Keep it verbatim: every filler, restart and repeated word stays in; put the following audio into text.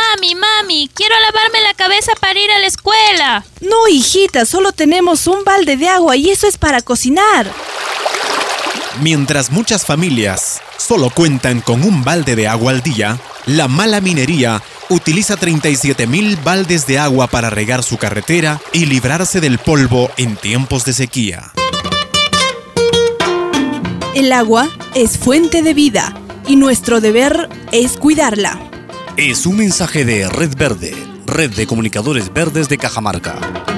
Mami, mami, quiero lavarme la cabeza para ir a la escuela. No, hijita, solo tenemos un balde de agua y eso es para cocinar. Mientras muchas familias solo cuentan con un balde de agua al día, la Mala Minería utiliza treinta y siete mil baldes de agua para regar su carretera y librarse del polvo en tiempos de sequía. El agua es fuente de vida y nuestro deber es cuidarla. Es un mensaje de Red Verde, Red de Comunicadores Verdes de Cajamarca.